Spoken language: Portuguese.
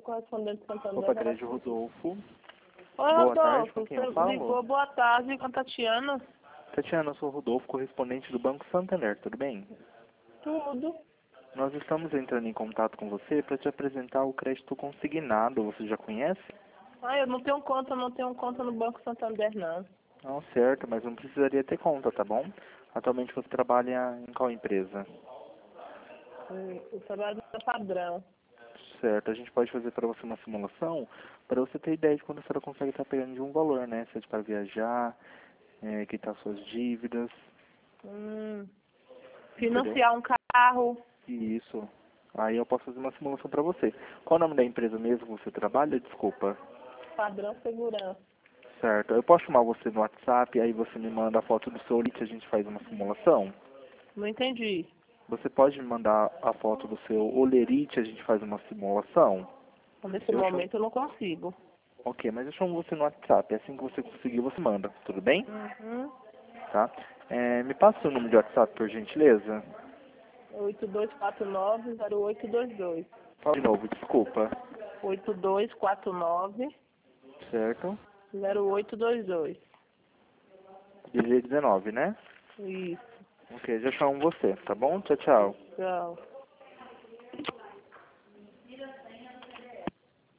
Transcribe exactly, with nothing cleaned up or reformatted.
correspondente de Santander. Opa, Grande Rodolfo. Oi, Boa tarde, Rodolfo, com quem eu você falo? ligou, boa tarde, com a Tatiana. Tatiana, eu sou o Rodolfo, correspondente do Banco Santander, tudo bem? Tudo. Nós estamos entrando em contato com você para te apresentar o crédito consignado, você já conhece? Ah, eu não tenho conta, não tenho conta no Banco Santander, não. Não, certo, mas não precisaria ter conta, tá bom? Atualmente você trabalha em qual empresa? Hum, Eu trabalho no padrão. Certo, a gente pode fazer para você uma simulação para você ter ideia de quando a senhora consegue estar pegando de um valor, né? Seja para viajar, é, quitar suas dívidas, Hum, entendeu? financiar um carro. Isso. Aí eu posso fazer uma simulação para você. Qual o nome da empresa mesmo que você trabalha? Desculpa. Padrão segurança. Certo. Eu posso chamar você no WhatsApp, aí você me manda a foto do seu olho e a gente faz uma simulação? Não entendi. Você pode me mandar a foto do seu olerite, a gente faz uma simulação? Nesse Eu chamo... momento eu não consigo. Ok, mas eu chamo você no WhatsApp. Assim que você conseguir, você manda. Tudo bem? Uhum. Tá? É, me passa o seu número de WhatsApp, por gentileza. oito dois quatro nove zero oito dois dois. Fala de novo, desculpa. oito dois quatro nove Certo? zero oito dois dois. D G dezenove, né? Isso. Ok, já chamo você, tá bom? Tchau, tchau. Tchau.